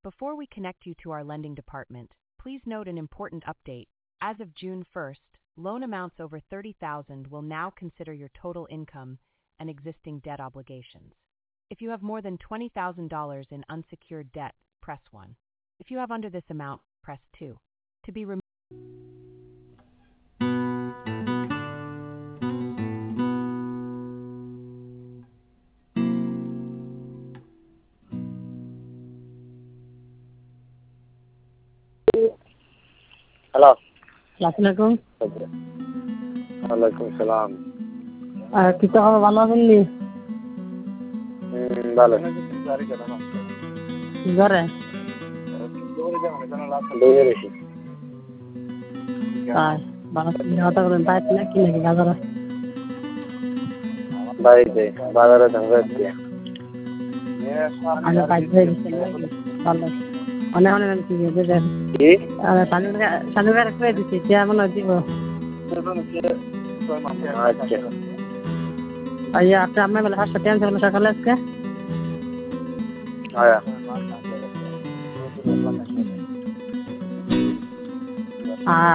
Before we connect you to our lending department, please note an important update. As of June 1st, loan amounts over $30,000 will now consider your total income and existing debt obligations. If you have more than $20,000 in unsecured debt, press 1. If you have under this amount, press 2. To be removed. Hello, আসসালামু ওয়ালাইকুম সালাম। কি তো ভালো আছেন নি? ভালো। ঘরে দৌড়ে বেশি। ভালো কথা বলেন, বাড়িতে নাকি নাকি বাজারে? বাড়িতে, বাজারে ধান যাচ্ছি। আমি বাড়িতে ভালো অনেক অনেক কি শানুকার করে দিচ্ছি, কেমন দিব? আচ্ছা, আপনি আপনার বেলা 5টা টেন থাকলো সকালে আজকে। হ্যাঁ।